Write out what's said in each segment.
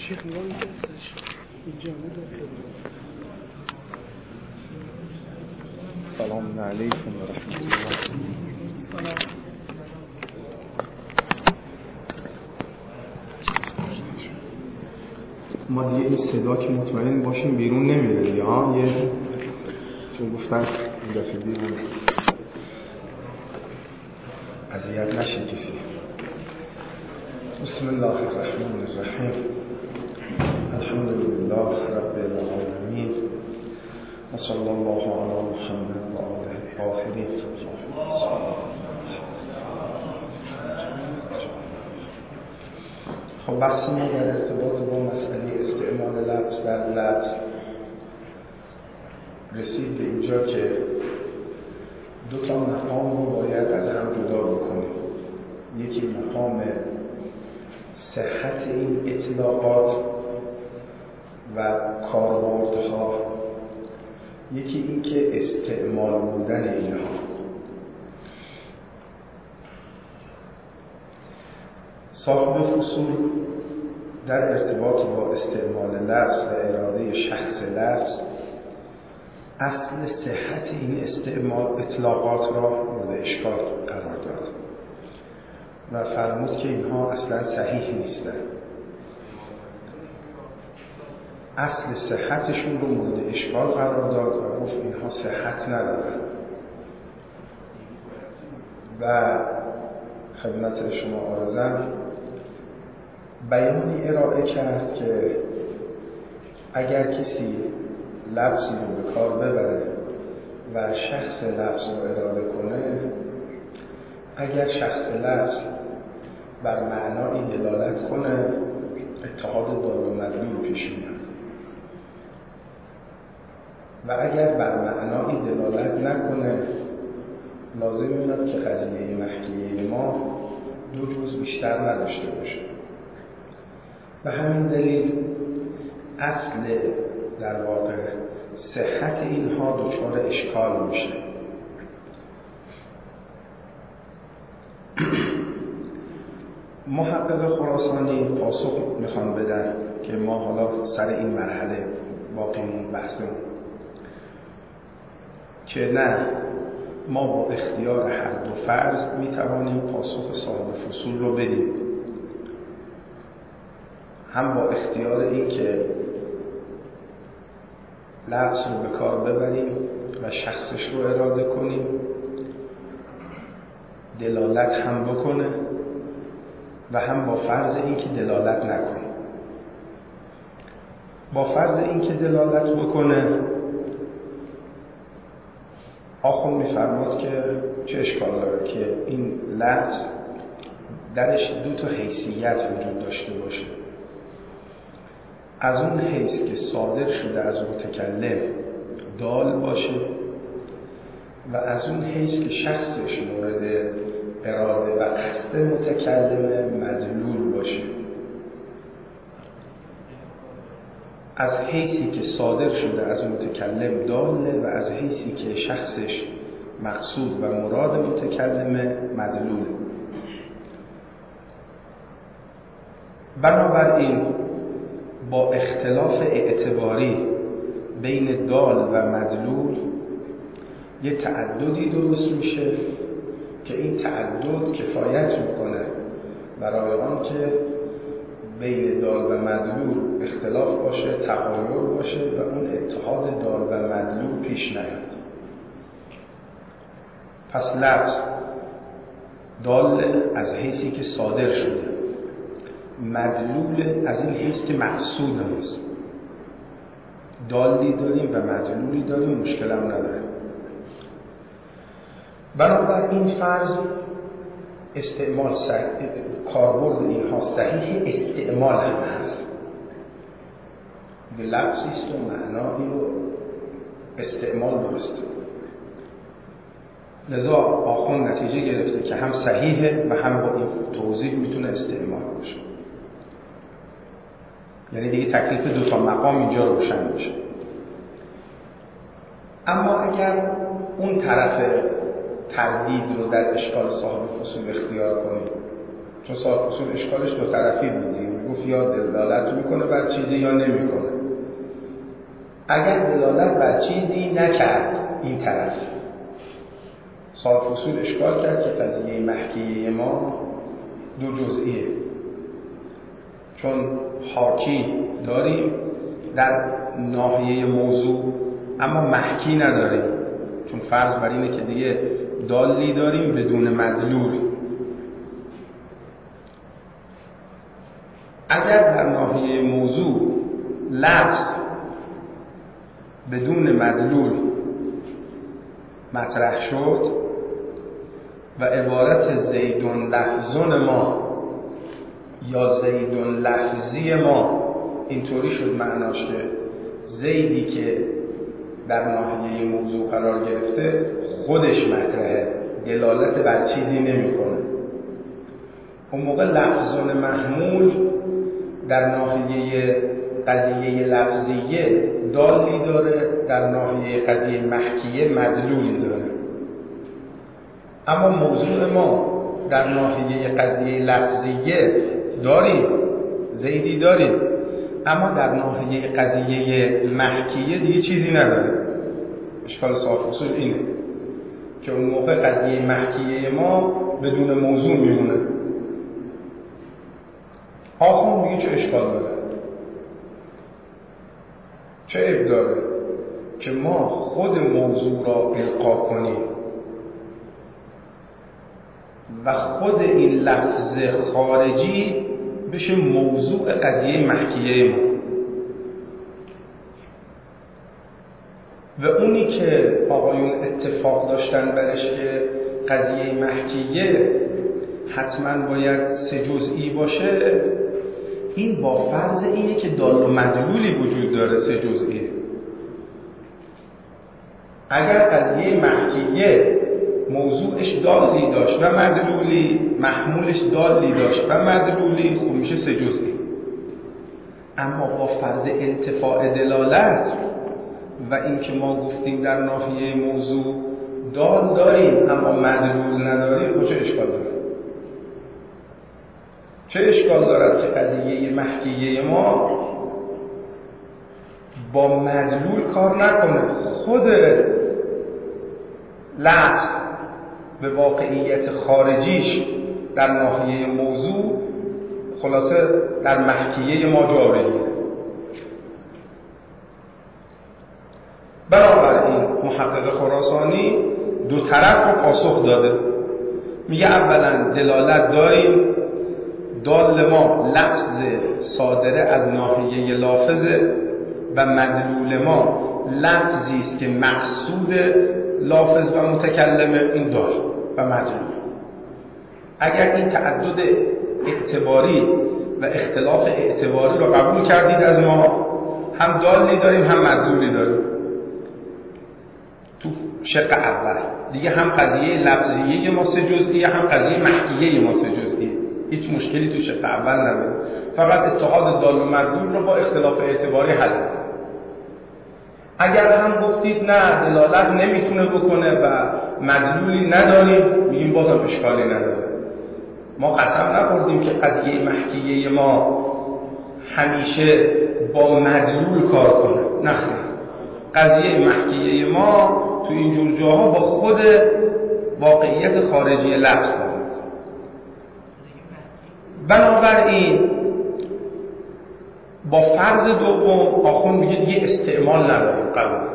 شيخ نظام الجامعة. السلام عليكم ورحمة الله. ما دیگه این صدا که مطمئن باشیم بیرون نمیره یا یه چون گفتن این دفعه بیرون اذیت نشه کسی. بسم الله الرحمن الرحیم. الحمد لله رب العالمین و صلی الله علی محمد و آله الطاهرین. خب بحث ما در ارتباط با مسئله استعمال لفظ در لفظ رسید به اینجا که دو تا مقام رو باید از هم جدا بکنیم. یکی مقام صحت این اطلاقات و کاربردها، یکی این که استعمال بودن اینها. صاحب فصول در ارتباط با استعمال لفظ و اراده شخص لفظ اصل صحت این استعمال اطلاقات را مورد اشکال قرار داد و فرمود که اینها اصلا صحیح نیستند. اصل صحتشون رو مورد اشکال قرار داد و گفت اینها صحت ندارند و خدمت شما عرضم بیانی ارائه کرد که اگر کسی لفظی رو به کار ببره و شخص لفظ رو اراده کنه، اگر شخص لفظ بر معنایی دلالت کنه اتحاد دال و مدلول پیش میاد و اگر بر معنایی دلالت نکنه لازم میاد که قضیه محکیه ما دو جز بیشتر نداشته باشه. به همین دلیل اصل در واقع صحت اینها دچار اشکال میشه. محقق خراسانی پاسخ میخوان بدن که ما حالا سر این مرحله باقیمون بحثمون که نه، ما با اختیار هر دو فرض میتوانیم پاسخ صاحب فصول رو بدیم، هم با اختیار این که لفظ رو به کار ببریم و شخصش رو اراده کنیم، دلالت هم بکنه و هم با فرض این که دلالت نکنه. با فرض این که دلالت بکنه آخوند می‌فرماد که چه اشکال داره که این لفظ درش دو تا حیثیت وجود داشته باشه. از اون حیث که صادر شده از متکلم دال باشه و از اون حیث که شخصش مورد اراده و قصد متکلم مدلول باشه. از حیثی که صادر شده از متکلم داله و از حیثی که شخصش مقصود و مراد متکلم مدلول. بنابراین با اختلاف اعتباری بین دال و مدلول یه تعددی درست میشه که این تعدد کفایت میکنه برای آن که بین دال و مدلول اختلاف باشه، تغایر باشه و اون اتحاد دال و مدلول پیش نیاد. پس لفظ دال از حیثی که صادر شده، مدلول از این حیث که مقصود هست. دالی داریم و مدلولی داریم، مشکل هم نداره. بنابراین این فرض استعمال کاربرد اینها صحیح استعمال هم هست. به لفظی است و معنایی و استعمال درسته. لذا آخوند نتیجه گرفته که هم صحیحه و هم با این توضیح میتونه استعمال باشه. یعنی دیگه تکلیف دو تا مقام اینجا روشن باشه. اما اگر اون طرف تردید رو در اشکال صاحب فصول اختیار کنیم چون صاحب اصول اشکالش دو طرفی بود، گفت یا دلالت میکنه بر چیزی یا نمیکنه. اگر دلالت بر چیزی نکرد این طرف، صاحب اصول اشکال کرد که قضیه محکیه ما دو جزئیه، چون حاکی داریم در ناحیه موضوع اما محکی نداریم، چون فرض بر اینه که دیگه دالی داریم بدون مدلول. اگر در ناحیه موضوع لفظ بدون مدلول مطرح شد و عبارت زیدون لفظون ما یا زیدون لفظی ما اینطوری شد معناش که زیدی که در ناحیه موضوع قرار گرفته خودش مطرحه، دلالت بر چیزی نمیکنه، اون موقع لفظون محمول در ناحیه قضیه لفظیه دالی داره، در ناحیه قضیه محکیه مدلولی داره. اما موضوع ما در ناحیه قضیه لفظیه داریم، زیدی داریم، اما در ناحیه قضیه محکیه دیگه چیزی نداره. اشکال صاحب اصول اینه که اون موقع قضیه محکیه ما بدون موضوع میمونه. آخون میگه چه اشکال داره، چه عیب داره که ما خود موضوع را القا کنیم و خود این لفظ خارجی بشه موضوع قضیه محکیه ما، و اونی که آقایون اتفاق داشتن برش که قضیه محکیه حتما باید سه جزئی باشه، این با فرض اینه که دال و مدلولی وجود داره سه جزئی. اگر قضیه محکیه موضوعش دالی داشت و مدلولی، محمولش دالی داشت و مدلولی، خب میشه سه جزئی. اما با فرض انتفاع دلالت و اینکه ما گفتیم در ناحیه موضوع دال داریم اما مدلول نداریم، چه اشکال داره؟ چه اشکال دارد که قضیه محکیه ما با مدلول کار نکنه، خود لفظ به واقعیت خارجیش در ناحیه موضوع خلاصه در محکیه ما جا بگیره. بنابراین محقق خراسانی دو طرف رو پاسخ داده. میگه اولا دلالت داریم، دال ما لفظ صادره از ناحیه لافظه و مدلول ما لفظی است که مقصود لافظ و متکلمه، این دال و مدلول. اگر این تعدد اعتباری و اختلاف اعتباری رو قبول کردید از ما، هم دالی داریم هم مدلولی داریم. تو شق اول دیگه هم قضیه لفظیه ما سه جزئیه، هم قضیه محکیه ما سه جزئیه. هیچ مشکلی تو شق اول نداره، فقط اتحاد دال و مدلول رو با اختلاف اعتباری حل کنید. اگر هم گفتید نه دلالت نمیتونه بکنه و مدلولی نداریم، میگیم بازم اشکالی نداره. ما قسم نخوردیم که قضیه محکیه ما همیشه با مدلول کار کنه، نه خیر. قضیه محکیه ما تو اینجور جاها با خود واقعیت خارجی لفظ داره. بنابراین با فرض دوم آخوند میگه دیگه استعمال نداریم، قبول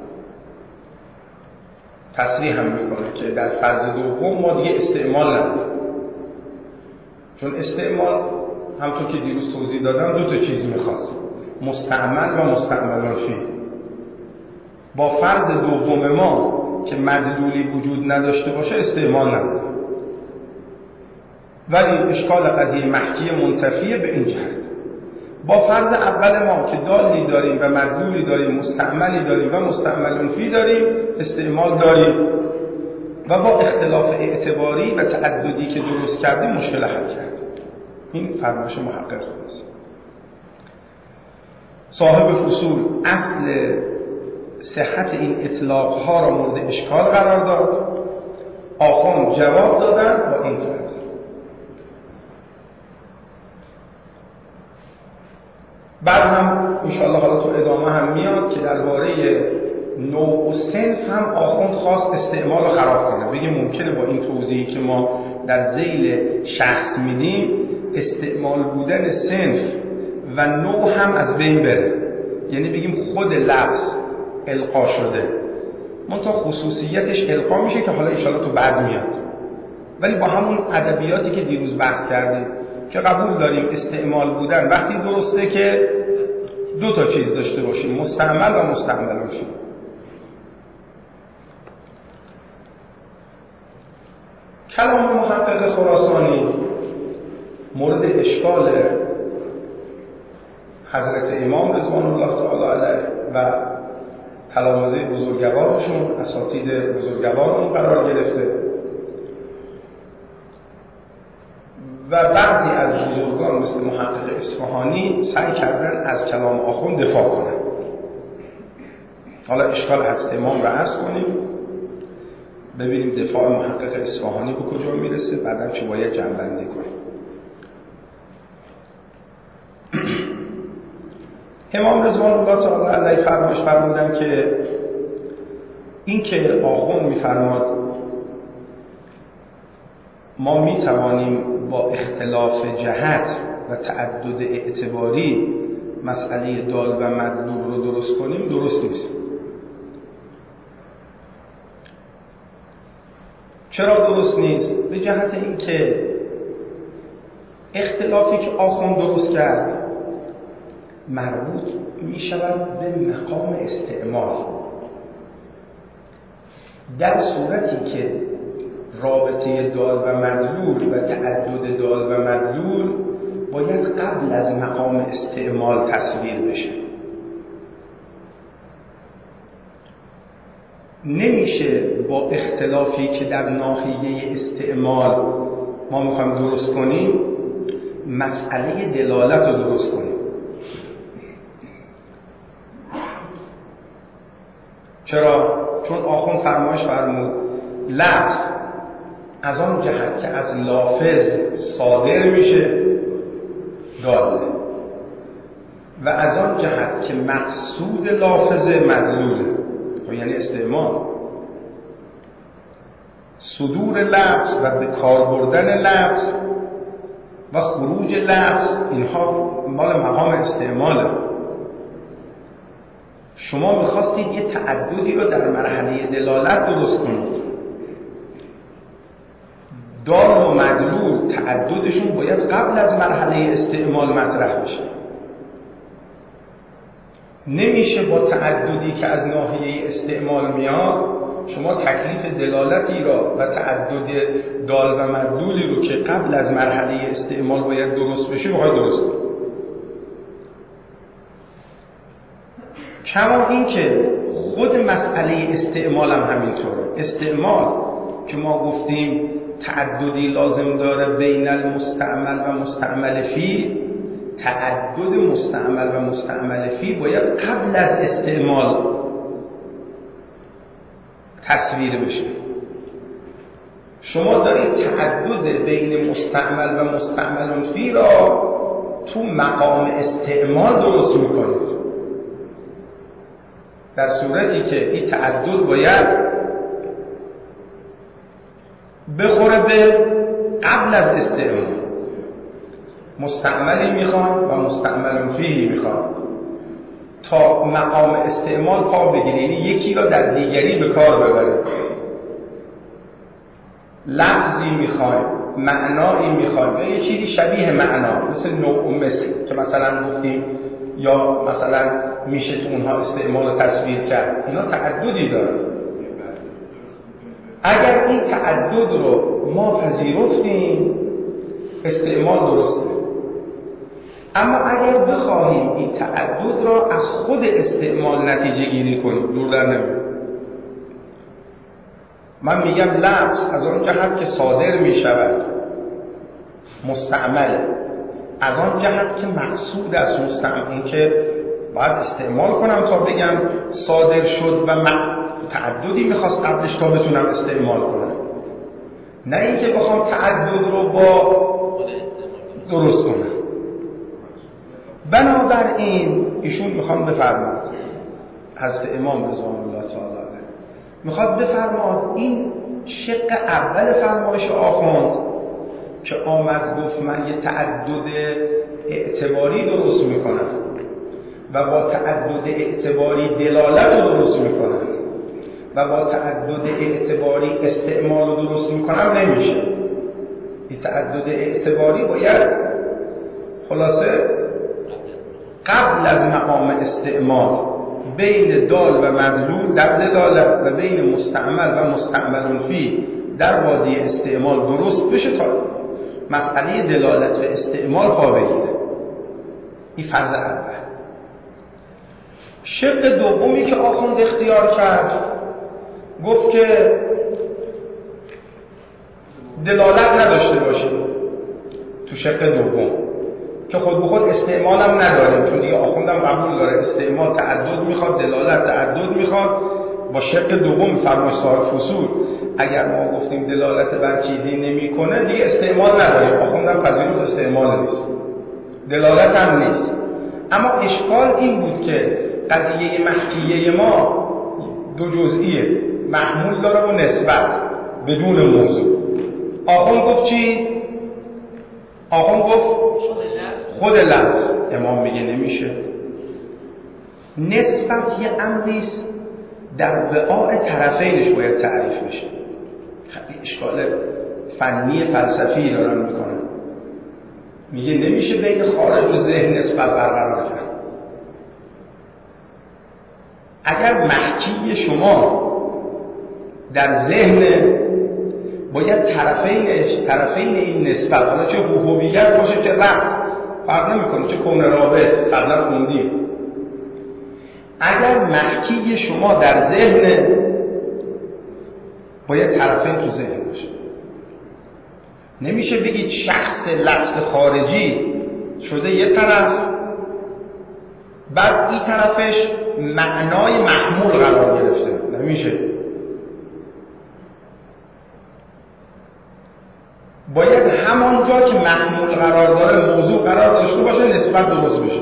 تصریح هم میکنه که در فرض دوم ما دیگه استعمال نداریم، چون استعمال همطور که دیروز توضیح دادم دو تا چیز میخواد، مستعمل و مستعمل فیه. با فرض دوم ما که مدلولی وجود نداشته باشه استعمال نداریم، ولی اشکال قضیه محکیه منتفیه به این جهت. با فرض اول ما که دالی داریم و مدلولی داریم، مستعملی داریم و مستعمل فی داریم، استعمال داریم و با اختلاف اعتباری و تعددی که درست کردیم مشکل حل کردیم. این فرمایش محقق است. صاحب فصول اصل صحت این اطلاق ها را مورد اشکال قرار داد. آخوند جواب دادن با این طرز: بعد هم انشاءالله حالا تو ادامه هم میاد که درباره نوع و صنف هم آخوند خواست استعمال رو خراب کنه. بگیم ممکنه با این توضیحی که ما در ذیل شخص میدیم استعمال بودن صنف و نوع هم از بین بره، یعنی بگیم خود لفظ القا شده منتها خصوصیتش القا میشه که حالا انشاءالله تو بعد میاد، ولی با همون ادبیاتی که دیروز بحث کردیم که قبول داریم استعمال بودن وقتی درسته که دو تا چیز داشته باشیم، مستعمل و مستعمل باشیم. کلام محقق خراسانی مورد اشکال حضرت امام رضوان الله تعالی علیه و تلامذه بزرگوارشون، اساتید بزرگوارشون قرار گرفته و بعضی از بزرگان مثل محقق اصفهانی سعی کردن از کلام آخوند دفاع کنن. حالا اشکال حضرت امام را عرض کنیم، ببینیم دفاع محقق اصفهانی به کجا میرسه، بعدم چه باید جمع‌بندی کنیم. امام رضوان الله تعالی علیه فرمودن که این که آخوند میفرماد ما میتوانیم با اختلاف جهت و تعدد اعتباری مسئله دال و مدلول رو درست کنیم، درست نیست. چرا درست نیست؟ به جهت اینکه اختلافی که آخوند درست کرد مربوط می شود به مقام استعمال، در صورتی که رابطه دال و مدلول و تعدد دال و مدلول باید قبل از مقام استعمال تصویر بشه. نمیشه با اختلافی که در ناحیه استعمال ما میخوایم درست کنیم مسئله دلالت رو درست کنیم. چرا؟ چون آخوند فرمایش فرمود لفظ از آن جهت که از لافظ صادر میشه داله و از آن جهت که مقصود لافظه مدلوله، یعنی استعمال. صدور لفظ و به کار بردن لفظ و خروج لفظ اینها مال مقام استعماله. شما میخواستید یه تعددی رو در مرحله دلالت درست کنید، دال و مدلول تعددشون باید قبل از مرحله استعمال مطرح بشه. نمیشه با تعددی که از ناحیه استعمال میاد شما تکلیف دلالتی را و تعدد دال و مدلولی رو که قبل از مرحله استعمال باید درست بشه بخواید درست کنید. کما این که خود مسئله استعمال هم همینطوره. استعمال که ما گفتیم تعددی لازم داره بین المستعمل و مستعمل فی، تعدد مستعمل و مستعمل فی باید قبل از استعمال تصویر بشه. شما دارید تعدد بین مستعمل و مستعمل فی را تو مقام استعمال درست میکنید، در صورتی که این تعدد باید بخوره به قبل از استعمال. مستعملی میخوان و مستعمل فیه میخوان تا مقام استعمال پا بگیره، یعنی یکی را در دیگری به کار ببره. لفظی میخوان، معنایی میخوان یا یه چیزی شبیه معنا مثل نوع و مثل که مثلا گفتیم یا مثلا میشه تو اونها استعمال و تصویر کرد، اینا تعددی داره. اگر این تعدد رو ما پذیرفتیم استعمال درسته، اما اگر بخواهیم این تعدد را از خود استعمال نتیجه گیری کنیم دور در نمید. من میگم لفظ از آن جهت که صادر میشود مستعمل، از آن جهت که مقصود از مستعمل، این که باید استعمال کنم تا بگم صادر شد و تعددی میخواست قبلش تا بتونم استعمال کنم، نه اینکه بخوام تعدد رو با درست کنم. بنابر بنابراین ایشون میخوام بفرماد حضرت امام رضوان الله تعالی علیه میخواد بفرماد این شق اول فرمایش آخوند که آمد گفت من یه تعدد اعتباری درست میکنم و با تعدد اعتباری دلالت رو درست میکنم و با تعدد اعتباری استعمال رو درست میکنم نمیشه. این تعدد اعتباری باید خلاصه قبل از مقام استعمال بین دال و مدلول در دلالت و بین مستعمل و مستعمل فی در وادی استعمال درست بشه تا مسئله دلالت و استعمال پا بگیره. این فرض اول. شق دومی که آخوند اختیار کرد گفت که دلالت نداشته باشه تو شق دوم که خود به خود استعمال هم نداره، چون دیگه آخوندم قبول داره استعمال تعدد میخواد، دلالت تعدد میخواد. با شق دوم فرمایش صاحب فصول اگر ما گفتیم دلالت بر چیزی نمیکنه دیگه استعمال نداره، آخوندم پذیرفت استعمال نیست، دلالت هم نیست. اما اشکال این بود که قضیه محکیه ما دو جزئیه، محمول داره و نسبت بدون موضوع. آخوند گفت چی؟ آخوند گفت خود لفظ. امام میگه نمیشه. نسبت یه امریست در وعاء طرفینش باید تعریف بشه. خیلی اشکال فنی فلسفی دارن میکنن. میگه نمیشه بین خارج و ذهن نسبت برقرار کرد. اگر محکی شما در ذهن باید طرفین این نسبت، حالا چه هویت باشه چه رفت فرق نمیکنه، چه کون رابط قبلا خوندیم. اگر محکی شما در ذهن باید طرفین تو ذهن باشه. نمیشه بگید شخص لفظ خارجی شده یه طرف بعد این طرفش معنای محمول قرار گرفته. نمیشه. باید همانجا که محمول قرار داره موضوع قرار داشته باشه، نسبت درست بشه.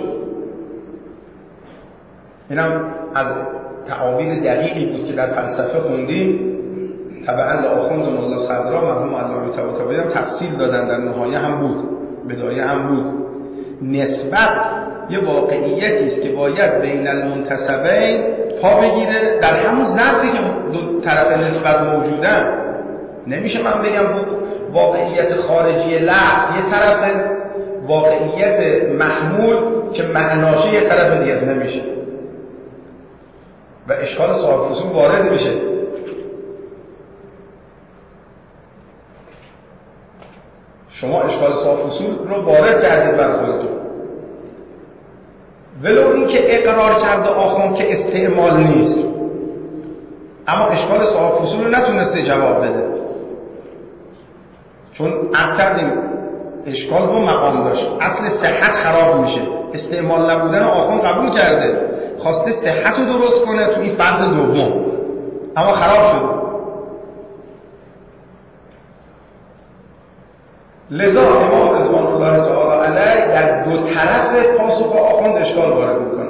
اینم از تعابیر دقیقی بود که در فلسفه خوندیم. طبعا لآخوند مولا صدرا مرحوم علامه طباطبایی هم تفصیل دادن، در نهایه هم بود، بدایه هم بود. نسبت یه واقعیتی است که باید بین المنتسبین پا بگیره در همون ظرفی که دو طرف نسبت موجودن. نمیشه من بگم واقعیت خارجی لفظ یه طرف، واقعیت محمول که معناشه یه طرف دیگه نمیشه و اشکال صاحب فصول وارد میشه. شما اشکال صاحب فصول رو وارد کردید بر خودتون، ولو این که اقرار کرده آخوند که استعمال نیست، اما اشکال صاحب فصول رو نتونسته جواب بده. چون عرض کردیم اشکال دو مقام داشت. اصل صحت خراب میشه، استعمال نبودن آخوند قبول کرده، خواسته صحت رو درست کنه تو این فرض دوم، اما خراب شد. لذا امام رضوان الله تعالی علیه در دو طرف پاسخ آخوند اشکال وارد میکنه.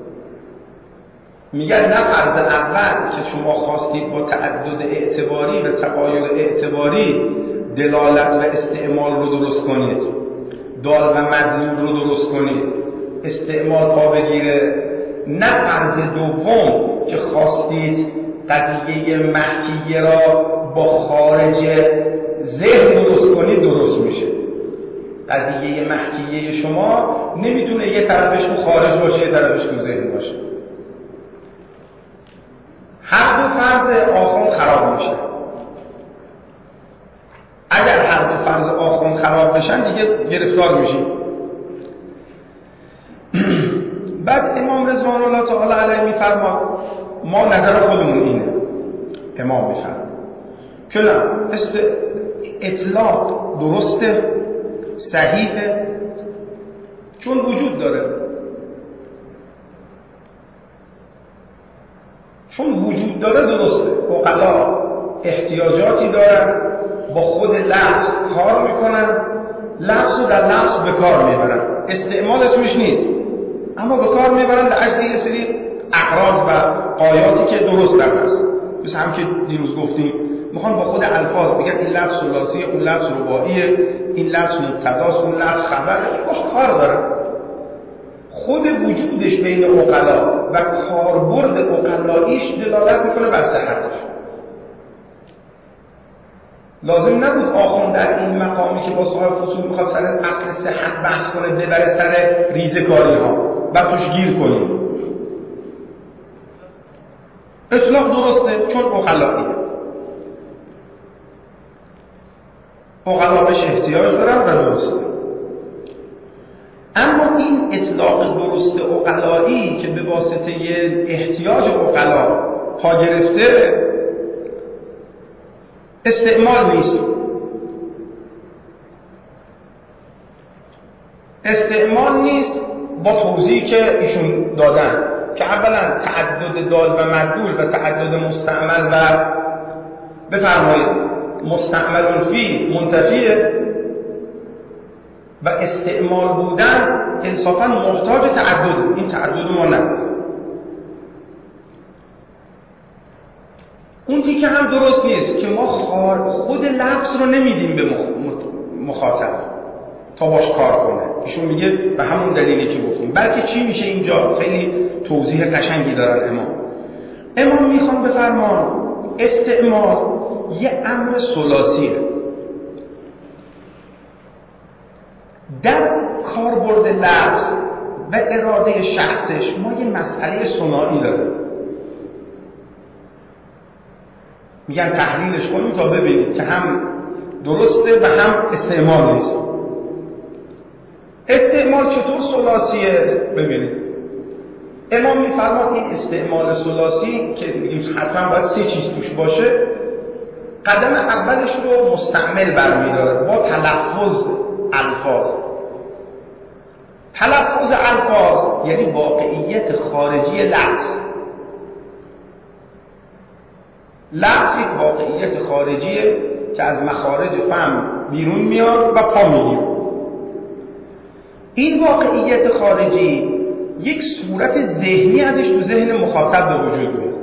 میگن نه فرض اول که شما خواستید با تعدد اعتباری و تقاید اعتباری دلالت و استعمال رو درست کنید، دال و مدلول رو درست کنید، استعمال پا بگیره. نه فرض دوم که خواستید قضیه محکیه را با خارج ذهن درست کنید درست میشه. قضیه محکیه شما نمیتونه یه طرفش تو خارج باشه یه طرفش تو ذهن باشه. هر دو فرض آخوند خراب میشه. اگر هر دو فرض آخوند خراب بشن دیگه گرفتار میشیم. بعد امام رضوان الله تعالی علیه میفرماد ما نظر خودمون اینه. امام میفرماد که نه اطلاق درسته، صحیحه، چون وجود داره. چون وجود داره درسته. عقلا احتیاجاتی دارن، با خود لفظ کار میکنن، لفظ رو در لفظ به کار میبرن، استعمال اسمش نیست، اما به کار میبرن در اجل یه سری اقراض و آیاتی که درست در هست. مثل هم که دیروز گفتیم میخوان با خود الفاظ بگن این لفظ ثلاثی، اون لفظ رباعیه، این لفظ مبتداست، اون لفظ خبر، باش کار دارن. خود وجودش بین عقلا و کاربرد عقلاییش دلالت میکنه بر صحتش. لازم نبود آخوند در این مقامی که با صاحب فصول میخواد سر اصل صحت بحث کنه ببره سر ریزه‌کاری ها و توش گیر کنیم. اطلاق درسته چون عقلاییه. عقلا بهش احتیاج دارن و درسته. اما این اطلاق درست عقلایی که به واسطه احتیاج عقلا پا گرفته استعمال نیست. استعمال نیست با توضیحی که ایشون دادن که اولا تعدد دال و مدلول و تعدد مستعمل و بفرمایید مستعمل فی منتفیه و استعمال بودن انصافا محتاج تعدد. این تعدد ما نداره. اون که هم درست نیست که ما خود لفظ رو نمیدیم به مخاطب تا باش کار کنه. ایشون میگه به همون دلیلی که گفتیم. بلکه چی میشه اینجا؟ خیلی توضیح قشنگی دارن امام میخوان بفرمان استعمال یه امر ثلاثیه. در کاربرد لفظ و اراده شخصش ما یه مسئله ثنایی داریم. میگن تحلیلش کنیم تا ببینید که هم درسته و هم استعمال نیست. استعمال چطور ثلاثیه؟ ببینید امام میفرماد این استعمال ثلاثی که میگیم حتما باید 3 چیز توش باشه. قدم اولش رو مستعمل برمی‌داره با تلفظ الفاظ. تلفظ الفاظ یعنی واقعیت خارجی لفظ. لفظ یک واقعیت خارجیه که از مخارج فم بیرون میاد و پا میگیره. این واقعیت خارجی یک صورت ذهنی ازش تو ذهن مخاطب به وجود میاد.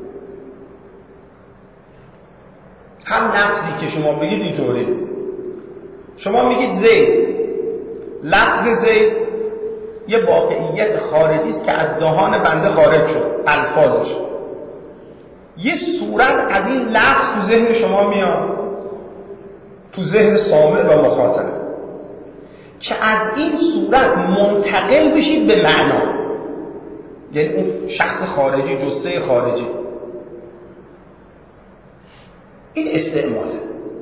هم لفظی که شما بگید اینطوری، شما میگید زید، لفظ زید یه واقعیت خارجی است که از دهان بنده خارج شد، الفاظش. یه صورت از این لفظ تو ذهن شما میاد، تو ذهن سامع و مخاطب، که از این صورت منتقل بشید به معنا. یعنی اون شخص خارجی، جثه خارجی. این استعماله.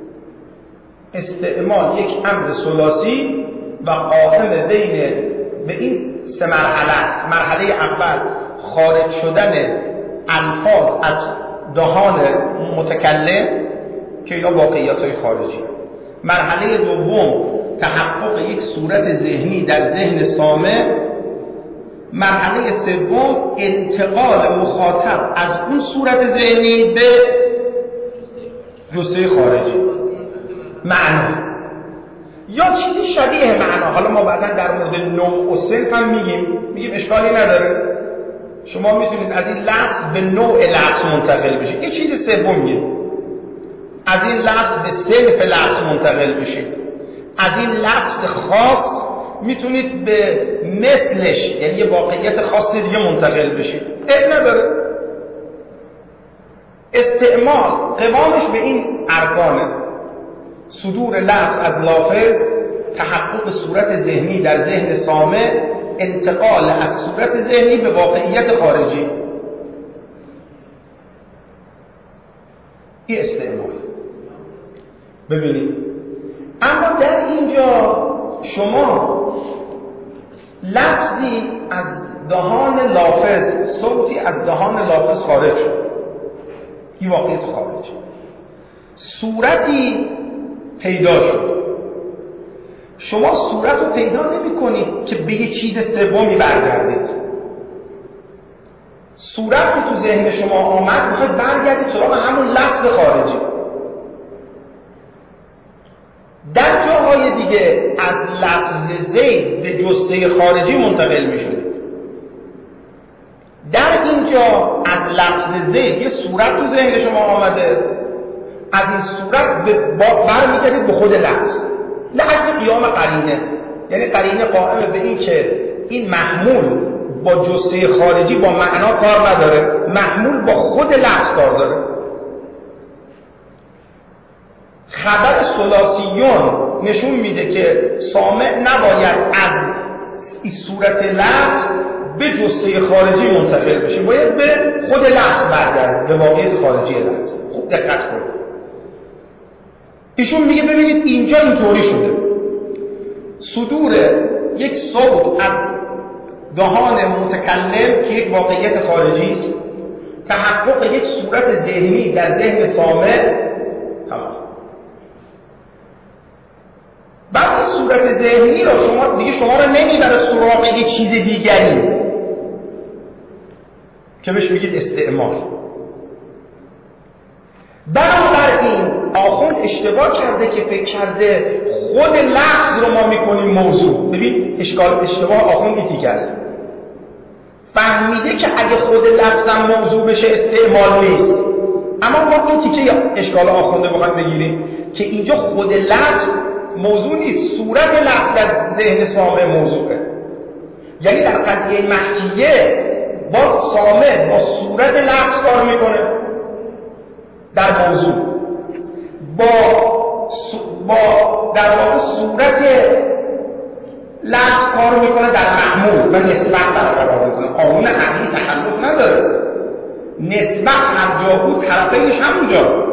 استعمال یک امر ثلاثی و قائم بین به این 3 مرحله. مرحله اول خارج شدن الفاظ از دهان متکلم که یا واقعیت‌های خارجی. مرحله دوم تحقق یک صورت ذهنی در ذهن سامع. مرحله سوم انتقال مخاطب از اون صورت ذهنی به جثه خارجی، معنا یا چیزی شبیه معنا. حالا ما بعدا در مورد نوع و صنف هم میگیم اشکالی نداره. شما میتونید از این لفظ به نوع لفظ منتقل بشید. یه چیز سومیه، از این لفظ به صنف لفظ منتقل بشید. از این لفظ خاص میتونید به مثلش، یعنی یه واقعیت خاصی دیگه منتقل بشید. عیب نداره. استعمال قوامش به این ارکانه: صدور لفظ از لافظ، تحقق صورت ذهنی در ذهن سامع، انتقال از صورت ذهنی به واقعیت خارجی. این استعمال. ببینید اما در اینجا شما لفظی از دهان لافظ، صوتی از دهان لافظ خارج شد، این واقعیت خارج. صورتی پیدا شد. شما صورت رو پیدا نمی کنید که به یه چیز سومی برگردید. صورت که تو ذهن شما آمد میخواید برگردید سراغ همون لفظ خارجی. در جاهای دیگه از لفظ زید به جثه خارجی منتقل میشد. در اینجا از لفظ زید یه صورت تو ذهن شما آمده، از این صورت برمیگردید به خود لفظ لحظه قیام قرینه، یعنی قرینه قائمه به این که این محمول با جثه خارجی با معنا کار نداره، محمول با خود لفظ کار داره. خبر ثلاثیون نشون میده که سامع نباید از این صورت لفظ به جثه خارجی منتقل بشه، باید به خود لفظ برگرده، به واقعیت خارجی لفظ. خوب دقت کنید. ایشون میگه ببینید اینجا اینطوری شده، صدور یک صوت از دهان متکلم که یک واقعیت خارجی است، تحقق یک صورت ذهنی در ذهن سامع، تمام. بعد صورت ذهنی رو شما رو نمیبره سراغ یک چیز دیگری که بهش میگید استعمال. بنابراین آخوند اشتباه کرده که فکر کرده خود لفظ رو ما میکنیم موضوع. ببین اشتباه آخوند ایتی کرده، فهمیده که اگه خود لفظم موضوع بشه استعمال نیست. اما ما این تیکه اشکال آخونده بخوایم بگیریم که اینجا خود لفظ موضوع نیست، صورت لفظ در ذهن سامع موضوعه. یعنی در قضیه محکیه با سامع با صورت لفظ کار میکنه در موضوع، با در واقع صورت لفظ کار میکنه در محمول و نسبت برقرار میکنه. قانون عقلی تخلف نداره، نسبت هر جا بود طرفینش همونجا.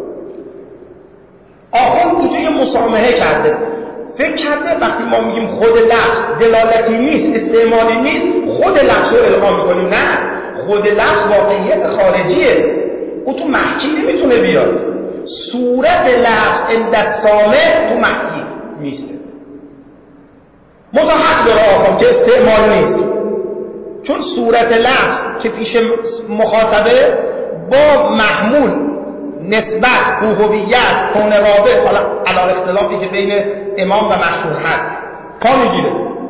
آخوند اینجا یه مسامحه کرده، فکر کرده وقتی ما میگیم خود لفظ دلالتی نیست، استعمالی نیست، خود لفظ رو القا میکنیم. نه، خود لفظ واقعیت خارجیه، او تو محکی نمیتونه بیاد. صورت لفظ اندستامه تو محکی میسته. متحق داره آخوند که استعمال نیست، چون صورت لفظ که پیش مخاطبه با محمول نسبت، هویت، کون رابط، حالا علاوه اختلافی که بین امام و مشهور هست پا میگیره.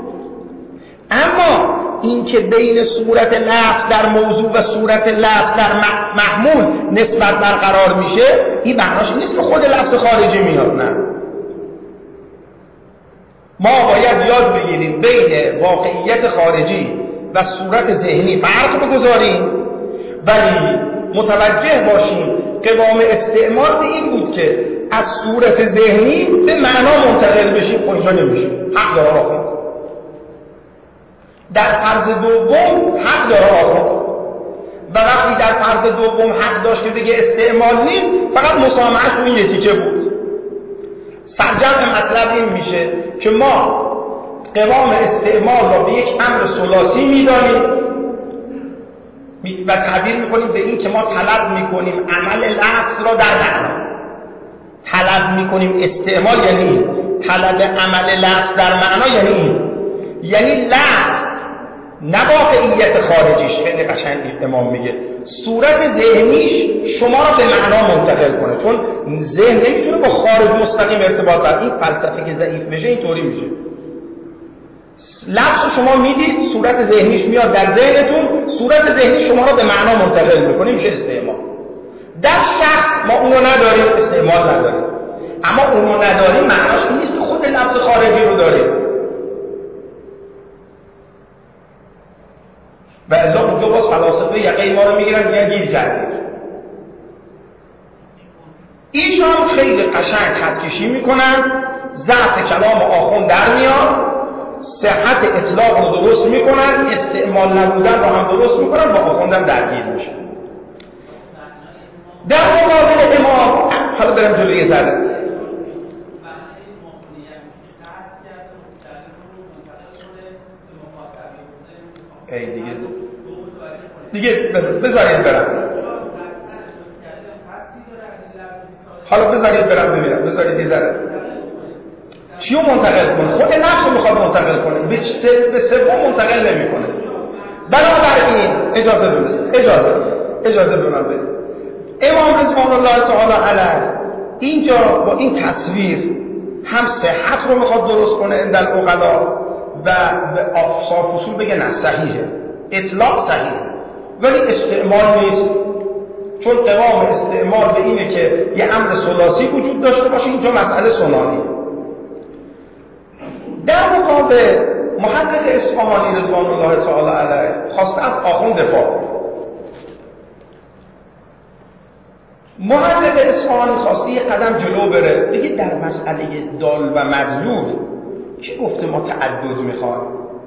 اما این که بین صورت لفظ در موضوع و صورت لفظ در محمول نسبت برقرار میشه، این معناش نیست که خود لفظ خارجی میاد. نه، ما باید یاد بگیریم بین واقعیت خارجی و صورت ذهنی فرق بگذاریم، ولی متوجه باشیم قوام استعمال به این بود که از صورت ذهنی به معنا منتقل بشیم. اینجا نمیشه، حق داره آخوند. در فرض دوم حق داره آخوند، و وقتی در فرض دوم حق داشت که دیگه استعمال نیست، فقط مسامحه تو این یکیچه بود. سرجم مطلب این میشه که ما قوام استعمال را به یک امر ثلاثی میدانیم و تعبیر میکنیم به این که ما طلب میکنیم عمل لفظ را در معنا. طلب میکنیم استعمال یعنی طلب عمل لفظ در معنا، یعنی لفظ نه واقعیت خارجیش. خیلی قشنگ امام میگه صورت ذهنیش شما را به معنا منتقل کنه، چون ذهن نمیتونه با خارج مستقیم ارتباط داره. این فلسفه که ضعیف بشه اینطوری میشه. لفظ شما میدید، صورت ذهنیش میاد در ذهنتون، صورت ذهنی شما را به معنا منتقل میکنه، میشه استعمال. در شخص ما اونو نداریم، استعمال نداریم. اما اونو نداریم معناش این نیست که خود لفظ خارجی رو داریم. و الا اونجا باز فلاسفه یقه ما رو میگیرن میگن گیر کردید. ایشان خیلی قشنگ خطکشی میکنن، ضعف کلام آخوند در میاد، صحت اطلاق رو درست میکنن، استعمال نبودن رو هم درست میکنن، با آخوندم درگیر میشن. در مقابل امام، حالا برم جلوی ذره، دیگه بذارید برم، حالا بذارید برم ببینم، بذارید یه ذره چیو منتقل کنه؟ خود نفس رو میخواد منتقل کنه، به سوم منتقل نمی کنه. بنابراین اجازه به من بدید. امام رضوان الله تعالی علیه اینجا با این تصویر هم صحت رو میخواد درست کنه عند العقلا و به افصال فصول بگه نه صحیحه، اطلاق صحیحه، ولی استعمال نیست، چون قوام استعمال به اینه که یه امر ثلاثی وجود داشته باشه، اینجا مسئله ثنایی. در مقابل محقق اصفهانی رضوان الله تعالی علیه خواسته از آخوند دفاع کنه. محقق اصفهانی خواسته یه قدم جلو بره، بگه در مسئله دال و مدلول کی گفته ما تعدد میخوایم؟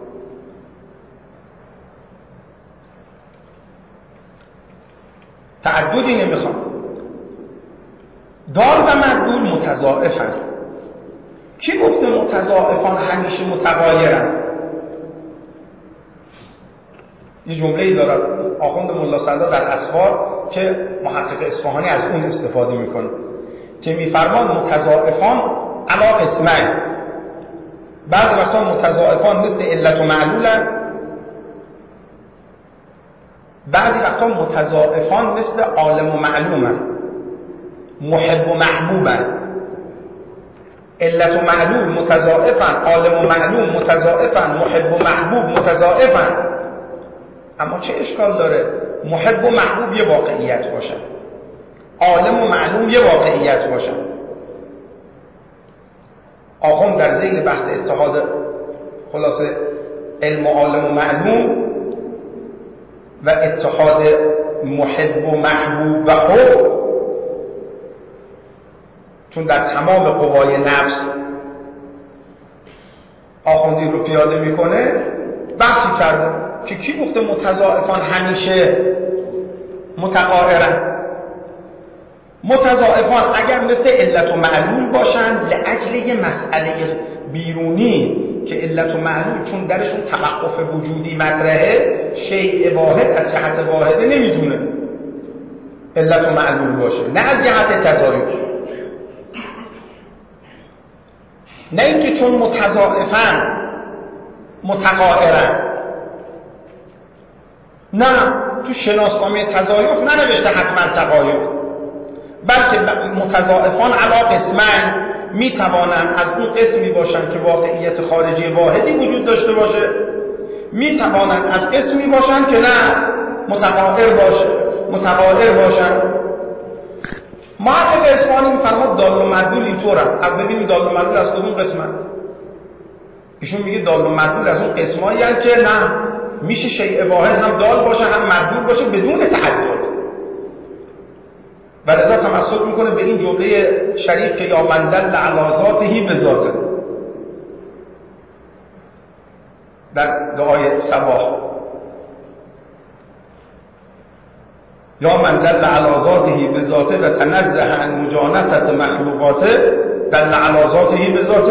تعددی نمیخوام. دال و مدلول متضاعفن. کی گفته متضاعفان همیشه متغایرن؟ یه جمله‌ای دارد آخوند ملا صدرا در اسفار که محقق اصفهانی از اون استفاده میکنه که میفرمان متضاعفان علی قسمین. بعضی وقتا متضاعفان مثل علت و معلولن، بعضی وقتا متضاعفان مثل عالم و معلومن، محب و محبوبن. علت و معلول متضاعفن، عالم و معلوم متضاعفن، محب و محبوب متضاعفن. اما چه اشکال داره محب و محبوب یه واقعیت باشن، عالم و معلوم یه واقعیت باشن؟ آخوند در ذیل بحث اتحاد خلاصه علم و عالم و معلوم و اتحاد محب و محبوب و حب، چون در تمام قوای نفس آخوندی رو پیاده میکنه، بحثی کرده که کی گفته متضاعفان همیشه متقاهرن؟ متضاعفان اگر مثل علت و معلول باشن لأجل یه مسئله بیرونی که علت و معلول چون درشون توقف وجودی مطرحه، شیء واحد از جهت واحده نمیدونه علت و معلول باشه، نه از جهت تضاعف. نه اینکه چون متضاعفن متقاهرن. نه، تو شناسنامه تضاعف ننوشته حتما تقاعد، بلکه متضاعفان علی قسمین میتوانند از اون قسمی باشن که واقعیت خارجی واحدی وجود داشته باشه، میتوانند از قسمی باشن که نه متقاهر باشن. محقق اصفهانی میفرماد دال و مدلول اینطورن. از ببینیم دال و مدلول از کدوم قسمن؟ ایشون میگه دال و مدلول از اون قسمایی هستند که نه میشه شیء واحد هم دال باشه هم مدلول باشه بدون تعدد. و لذا تمسک میکنه به این جمله شریف که یا من دل علی ذاته بذاته در دعای صباح، یا من دل علی ذاته بذاته و تنزه عن مجانست مخلوقاته دل علی ذاته بذاته.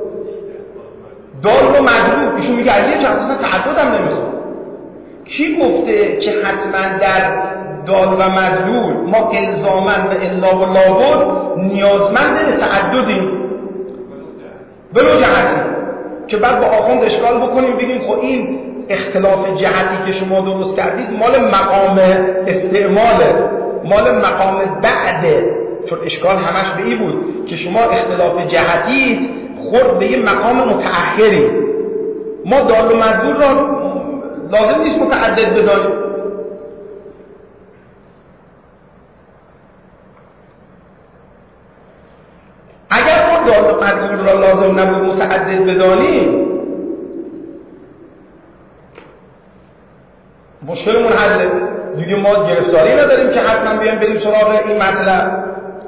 دال و مدلول ایشون میگه علیه چند تعدد هم نمیخواد. کی گفته که حتما در دال و مدلول ما الزاماً به الا و لابد نیازمند به تعددیم بلو جهتی که بعد با آخوند اشکال بکنیم بگیم خب این اختلاف جهتی که شما درست کردید مال مقام استعماله، مال مقام بعده، چون اشکال همش به این بود که شما اختلاف جهتی خورد به یه مقام متأخری. ما دال و مدلول را لازم نیست متعدد بدانیم. اگر ما دال و مدلول را لازم نبود متعدد بدانیم مشکلمون حله دیگه. ما گرفتاری نداریم که حتما بریم سراغ این مطلب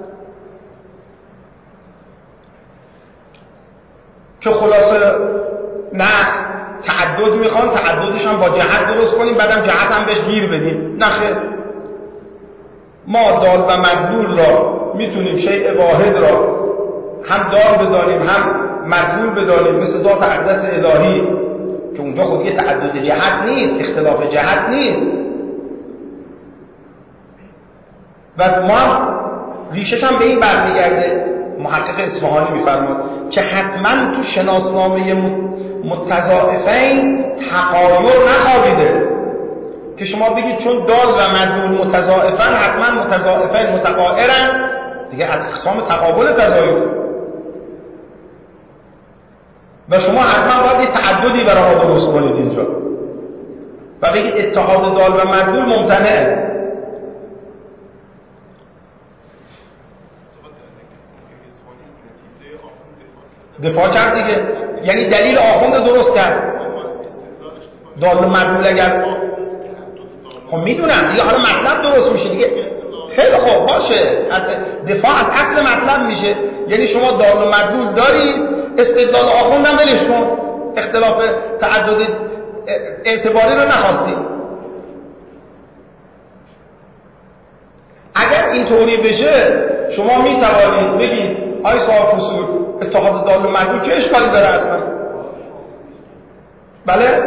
که خلاصه نه تعدد میخوان، تعددش هم با جهت درست کنیم بعدم جهت هم بهش گیر بدیم. نه خیر، ما دال و مدلول را میتونیم شیء واحد را هم دال بدانیم هم مدلول بدانیم، مثل ذات اقدس الهی که اونجا خود یه تعدد جهت نیست، اختلاف جهت نیست. و ما ریشش هم به این برمیگرده. محقق اصفهانی میفرماد که حتما تو شناسنامه متضاعفین تقایر نخوابیده که شما بگید چون دال و مدلول متضاعفن حتما متضاعفین متقاهرن، دیگه از اقسام تقابل تضاعف و شما حتما باید یه تعددی برای درست کنید اینجا. و بگید اتحاد دال و مدلول ممتنعه. دفاع کرد دیگه، یعنی دلیل آخوند درست کرد. دال و مدلول اگر خب میدونم دیگه، حالا مطلب درست میشه دیگه. خیلی خوب باشه، دفاع از اصل مطلب میشه. یعنی شما دال و مدلول داری، استدلال آخوند هم ولش کن، اختلاف تعدد اعتباری رو نخواستی. اگر اینطوری بشه شما میتوانید بگید آی صاحب فصول اتحاد دال و مدلول چه اشکالی داره اصلا؟ بله؟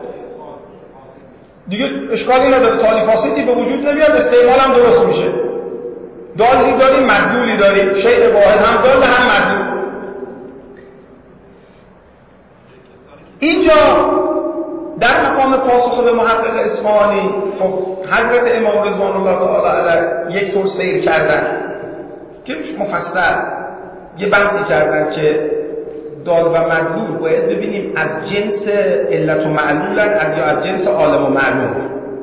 دیگه اشکالی نداره، تالی فاسدی به وجود نمیاد، استعمال هم درست میشه. دالی داری، مدلولی داری، شیء واحد هم دال هم مدلول. اینجا در مقام پاسخ به محقق اصفهانی خب حضرت امام رضوان الله تعالی علیه یک طور سیر کردن که مفصل یه بحثی کردن که دال و مدلول باید ببینیم از جنس علت و معلولن یا از جنس عالم و معلول.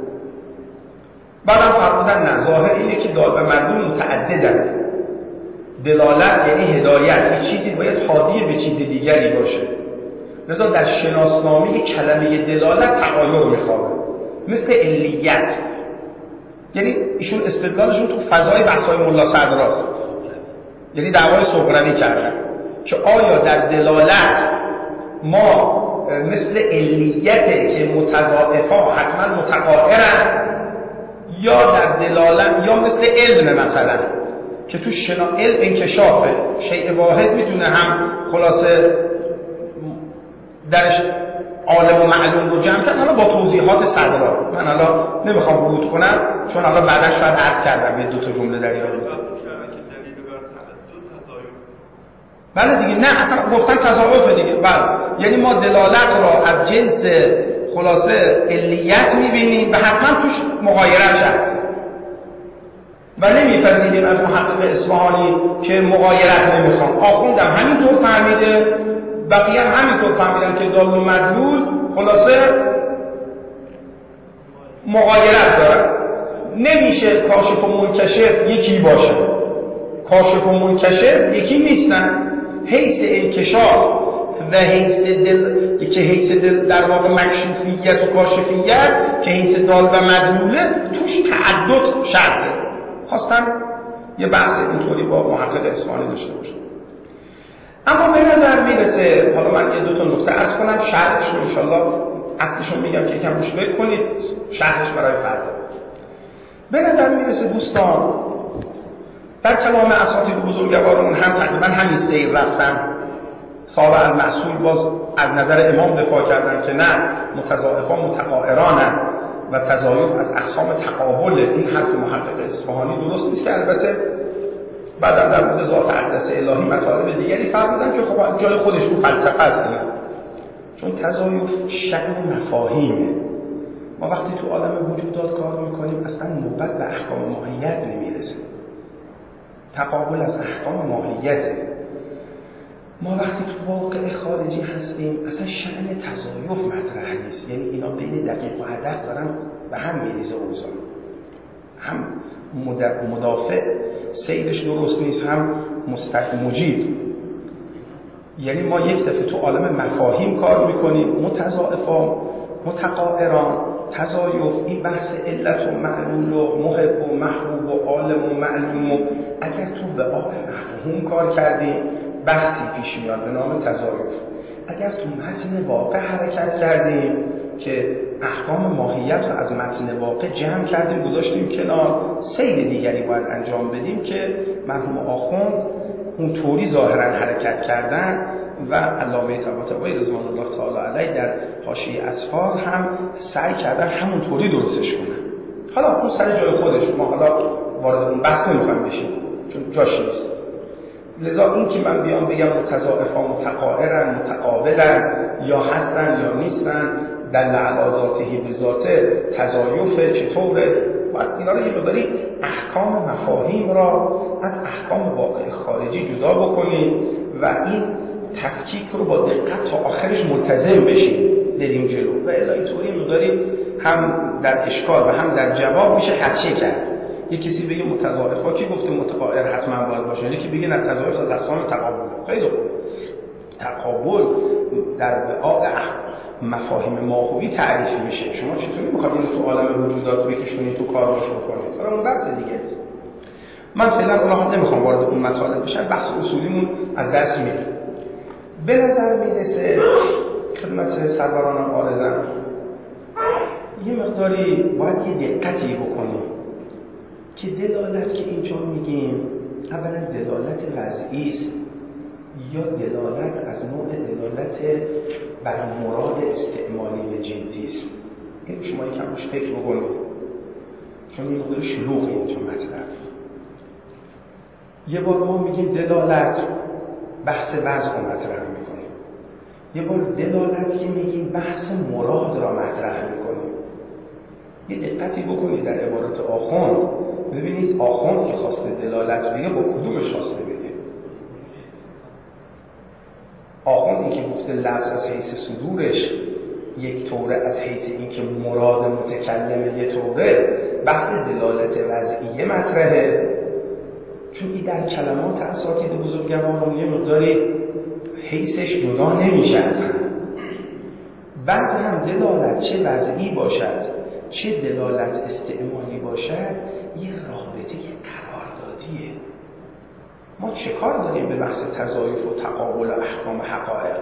بعدم فرمودن نه، ظاهر اینه که دال و مدلول متعددن. دلالت یعنی هدایت، یه چیزی باید حادی به چیز دیگری باشه. لذا در شناسنامه کلمه دلالت تغایر میخواد، مثل علیت. یعنی ایشون استدلالشون تو فضای بحث‌های ملا صدراست، یعنی دعوای صغروی کردن که آیا در دلالت ما مثل علیته که متضاعفا حتما متقاعرن، یا در دلالت یا مثل علم مثلا که تو علم انکشافه، شیء واحد میدونه هم خلاصه درش عالم و معلوم رو جمع کرد. حالا با توضیحات صدرا من حالا نمیخوام ورود کنم چون حالا بعدش شاید عرض کردم یه دو تا جمله در این مورد. بله دیگه، نه اصلا گفتن تضاعف دیگه. بله یعنی ما دلالت را از جنس خلاصه علیت میبینیم و حتما توش مغایرت شد و نمیفهمیدیم از محقق اصفهانی که مغایرت نمیخوام. آخوندم همینطور فهمیده، بقیه هم همینطور فهمیدن که دال و مدلول خلاصه مغایرت داره. نمیشه کاشف و منکشف یکی باشه، کاشف و منکشف یکی نیستن. حیث انکشاف و حیث دل در واقع مکشوفیت و کاشفیت که حیث دال و مدلوله توش تعدد شرطه. خواستم یه بحث اینطوری با محقق اصفهانی داشته باشه. اما به نظر میرسه، حالا من یه دو تا نکته عرض کنم، شرحش رو انشالله اصلشون میگم که یکم روش فکر کنید، شرحش برای فردا. به نظر میرسه دوستان در کلام اساتید بزرگوارمون هم تقریبا همین سیر رفتن. صاحب المحصول باز از نظر امام دفاع کردن که نه، متضاعفا متقاعرانن و تضاعف از اقسام تقابل. این حرف محقق اصفهانی درست نیست که البته بعدم در مورد ذات اقدس الهی مطالب دیگری فرمودن که خب جای خودش رو فلسفه است، چون تضاعف شأن مفاهیمه. ما وقتی تو عالم وجودات کار میکنیم اصلا نوبت به احکام ماهیت نمیرسه، تقابل از احکام ماهیته. ما وقتی تو واقع خارجی هستیم اصلا شأن تضاعف مطرح نیست، یعنی اینا بین دقیق و هدف دارن و هم میریزه اوضاع، هم مدافع سیرش درست نیست، هم مجید. یعنی ما یک دفعه تو عالم مفاهیم کار میکنیم، متضاعفا متقاعران تضاعف، این بحث علت و معلول و محب و محبوب و عالم و معلوم و اگر تو به آب مفهوم کار کردیم بحثی پیش میاد به نام تضاعف. اگر تو متن واقع حرکت کردیم که احکام ماهیت رو از متن واقع جمع کردیم گذاشتیم کنار، سیر دیگری باید انجام بدیم که مرحوم آخوند اون طوری ظاهرا حرکت کردن و علامه طباطبایی رضوان الله تعالی علیه در حاشیه اصفار هم سعی کردن همون طوری درستش کنن. حالا اون سر جای خودش، ما حالا وارد اون بحث نمیخوایم بشیم چون جاش نیست. لذا این که من بیام بگم متضاعفا متقاعرن متقابلن یا هستن یا نیستن، دل علی ذاته به ذاته، تضاعف چطوره، باید اینا رو یه مقداری احکام مفاهیم را از احکام واقع خارجی جدا بکنیم و این تفکیک رو با دقت تا آخرش ملتزم بشیم بریم جلو و الا اینطوری مقداری هم در اشکال و هم در جواب میشه حدشه کرد. یه کسی بگه متضاعف ها کی گفته متقاعر حتما باید باشه، یکی بگه نه تضاعف از اقسام تقابل. خیلی خوب، تقابل در واقع مفاهیم ماهوی تعریف میشه. شما چطوری میخواید اینو تو عالم وجودات بکشونید تو کار باش بکنید؟ حالا اون بحث دیگه. من فعلا اونها نمیخوام وارد اون مطالب بشم، بحث اصولیمون از درس میره. به نظر میرسه خدمت سرورانم عارضم یه مقداری باید یه دقتی بکنیم که دلالت که اینجا میگیم اولا دلالت وضعی است یا دلالت از نوع دلالت بر مراد استعمالی جنسی است. این شما یکم روش فکر بکنید، چون یه مقدار شلوغه اینجا مطلب. یه بار ما میگیم دلالت بحث وضع رو مطرح میکنیم، یه بار دلالت که میگیم بحث مراد را مطرح میکنیم. یه دقتی بکنید در عبارت آخوند، ببینید آخوند که خواسته دلالت بگه با کدومش خواسته بگه. آخوندی که گفته لفظ از حیث صدورش یک طوره، از حیث این که مراد متکلم یک طوره، بحث دلالت وضعیه مطرحه، چون این در کلمات اساتید بزرگواران یه مقداری حیثش جدا نمیشه. بعد هم دلالت چه وضعی باشد چه دلالت استعمالی باشد یه رابطه قراردادیه. ما چه کار داریم به بحث تضایف و تقابل و احکام حقایق؟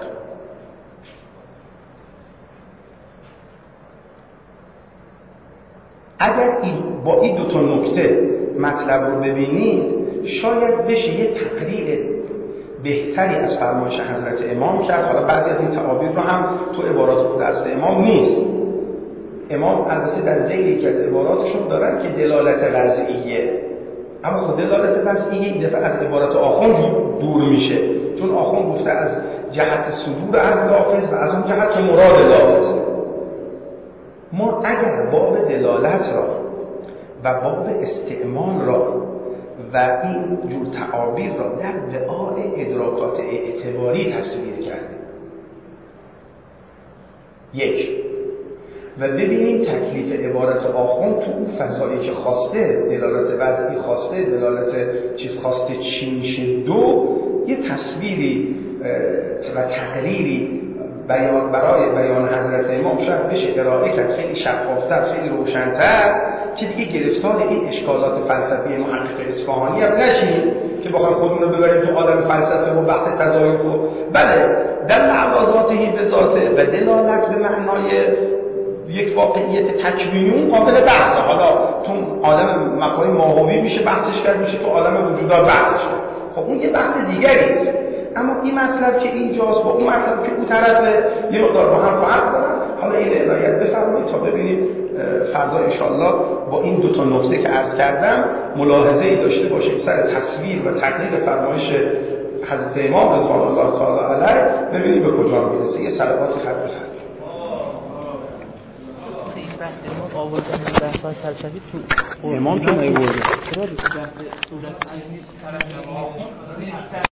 اگر با این دو تا نکته مطلب رو ببینید شاید بشه یه تقریر بهتری از فرمایش حضرت امام کرد. حالا بعضی از این تعابیر رو هم تو عبارات درس امام نیست. امام البته در ذیلی که از عباراتشون دارن که دلالت وضعیه، اما خود دلالت وضعیه این دفعه از عبارات آخوند دور میشه، چون آخوند گفته از جهت صدور از لافظ و از اون جهت که مراد لافظ. ما اگر باب دلالت را و باب استعمال را و این جور تعابیر را در دعاء ادراکات اعتباری تصویر کردیم، یک، و ببینیم تکلیف عبارت آخوند تو اون فضایی که خواسته دلالت وضعی خواسته دلالت چیز خواسته چی میشه، دو، یه تصویری و تقریری برای بیان حضرت امام شاید بشه ارائه کرد خیلی شفافتر، خیلی روشن‌تر، که دیگه گرفتار این اشکالات فلسفی محقق اصفهانی هم نشیم که بخوایم خودمون رو ببریم تو عالم فلسفه و بحث تضایف و بله در معوضاتی به ذاته و دلالت به معنای یک واقعیت تکوینی قابل بحثه. حالا تو عالم مفاهیم ماهوی میشه بحثش کرد، میشه تو عالم وجودات بحثش کرد، خب اون یه بحث دیگریه. اما این مطلب که اینجاست با اون مطلب که اون طرفه یه مقدار با هم فرق دارن. حالا این عنایت بفرمایید تا ببینید فردا انشالله با این دو تا نکته که عرض کردم ملاحظه‌ای داشته باشیم سر تصویر و تقریر فرمایش حضرت امام رضوان الله تعالی علیه، ببینید به کجا میرسه. یه صلوات خط بزنید. آوردن بحث فلسفی تو امام چون نیورده